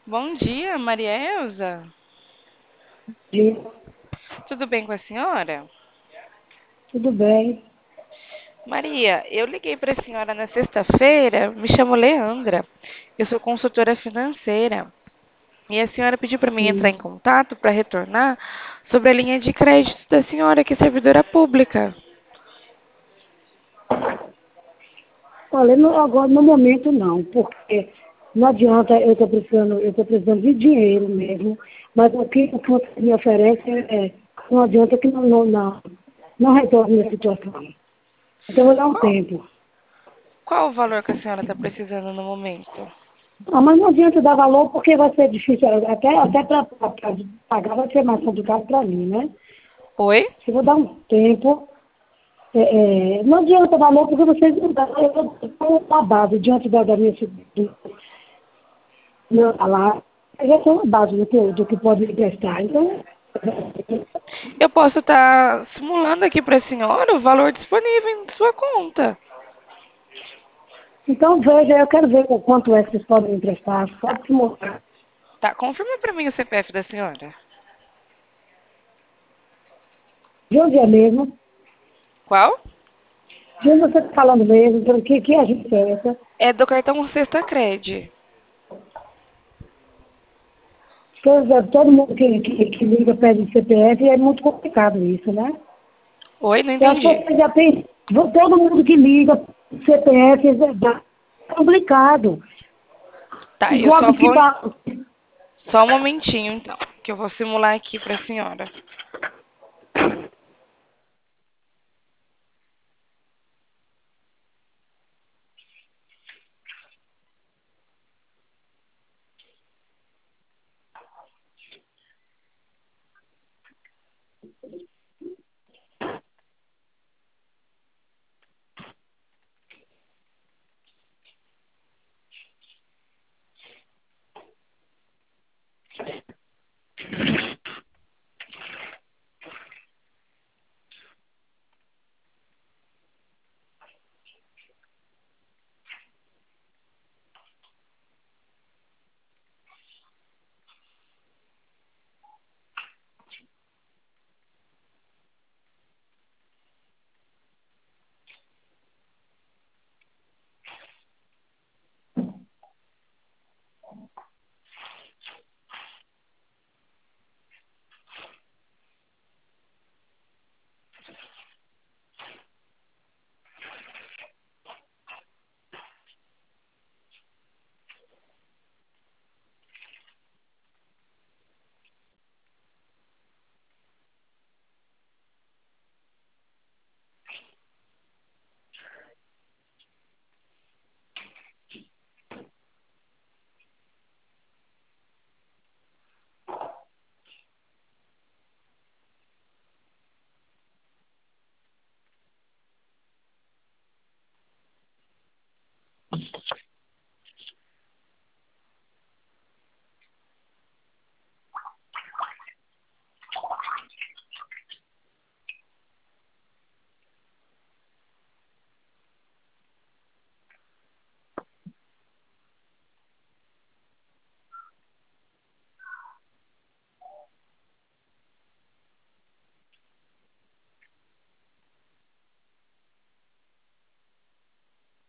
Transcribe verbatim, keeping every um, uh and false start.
Bom dia, Maria Elza. Dia, Tudo bem com a senhora? tudo bem. Maria, eu liguei para a senhora na sexta-feira, me chamo Leandra. Eu sou consultora financeira e a senhora pediu para mim entrar em Sim. contato para retornar sobre a linha de crédito da senhora, que é servidora pública. Olha, no- agora no momento não, porque não adianta eu estou precisando, eu estou precisando de dinheiro mesmo, mas o que, o que você me oferece é, é, não adianta que não, não, não, não resolve a situação. Então eu vou dar um Qual, tempo. qual o valor que a senhora está precisando no momento? Ah, mas não adianta dar valor porque vai ser difícil, até, até para pagar vai ser mais complicado para mim, né? Oi? Eu vou dar um tempo. É, é, não adianta valor porque vocês não dão, eu estou na base diante da, da minha, meu salário, já tem uma base do que, do que pode me prestar. Então, Eu posso estar simulando aqui para a senhora o valor disponível em sua conta. então veja, eu quero ver o quanto é que vocês podem me emprestar, só Tá, para te mostrar. tá. Confirma para mim o C P F da senhora. De onde é mesmo? Qual? De onde você está falando mesmo? Então, que, que agência é essa? É do cartão Sexta Cred. Pois é, todo mundo que, que, que liga pede C P F é muito complicado isso, né? Oi, não Eu acho que entendi. você já tem, todo mundo que liga C P F é complicado. Tá, eu Igual só que vou. tá. Só um momentinho, então, que eu vou simular aqui pra senhora.